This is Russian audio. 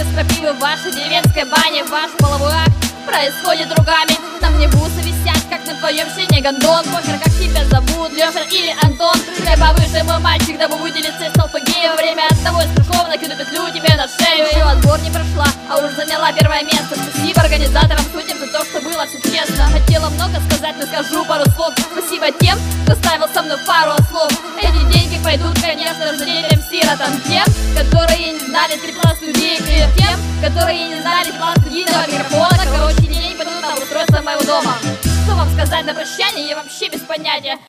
из крапивы в вашей деревенской бане. Ваш половой акт происходит руками. На мне бусы висят, как на твоем щене гондон. Похер, как тебя зовут, Леша или Антон. Ты повыше, мой мальчик, дабы выделиться из толпы геев. Время от того, из прыжков накину петлю тебе на шею. Еще отбор не прошла, а уже заняла первое место. Спасибо организаторам, судьям за то, что было все честно. Хотела много сказать, но скажу пару слов. Спасибо тем, кто ставил со мной пару слов. Эти деньги пойдут, конечно же, детям-сиротам. Тем, которые не знали три пласт людей. И тем, которые не знали пласт единого микрофона. Короче, деньги пойдут на устройство моего дома. Что вам сказать на прощание, я вообще без понятия.